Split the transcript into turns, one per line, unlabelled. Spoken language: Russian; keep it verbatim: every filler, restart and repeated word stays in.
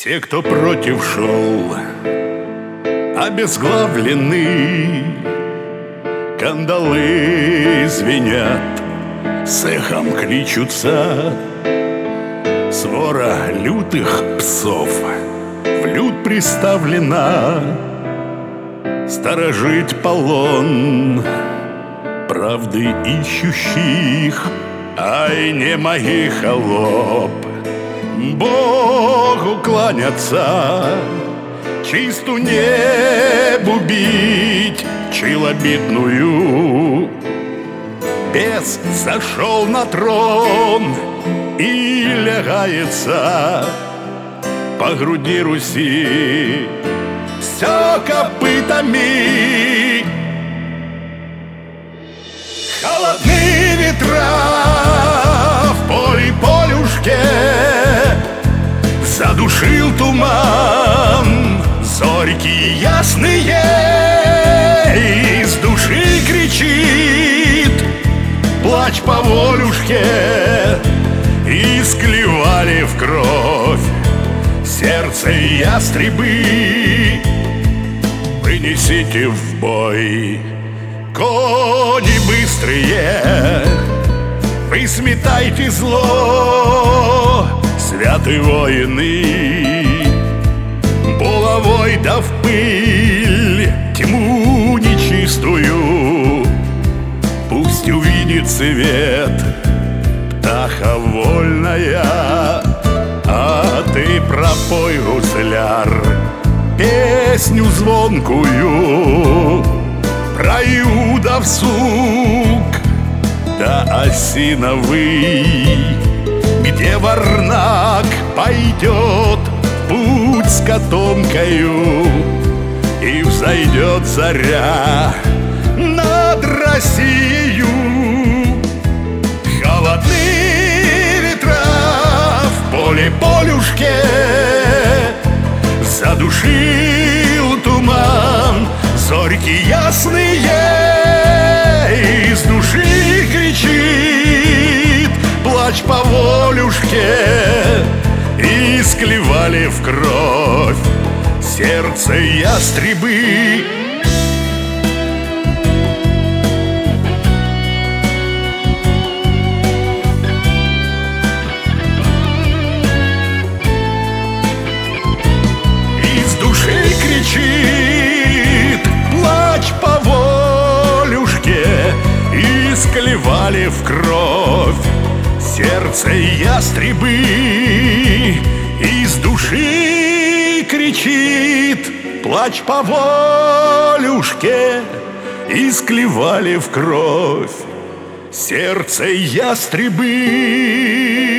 Все, кто против шел, обезглавлены, кандалы звенят, с эхом кличутся. Свора лютых псов в люд приставлена, сторожить полон правды ищущих. Ай, не мои холоп, Богу кланяться, чисту небу бить челобитную. Бес зашел на трон и лягается по груди Руси все копытами. Холодные ветра в поле полюшке, задушил туман, зорьки ясные, из души кричит плач по волюшке, и склевали в кровь сердце ястребы. Вынесите в бой кони быстрые, вы сметайте зло, святые воины, булавой да в пыль тьму нечистую. Пусть увидит свет птаха вольная, а ты пропой, гусляр, песню звонкую про Иудов сук да осиновый, где Варнак пойдет путь с котомкою, и взойдет заря над Россией. Холодные ветра в поле полюшке, задушил туман, зорьки ясные, из души кричит плач по волюшке, и склевали в кровь сердце ястребы. Из души кричит плач по волюшке, и склевали в кровь сердце ястребы. Из души кричит плач по волюшке, и склевали в кровь сердце ястребы.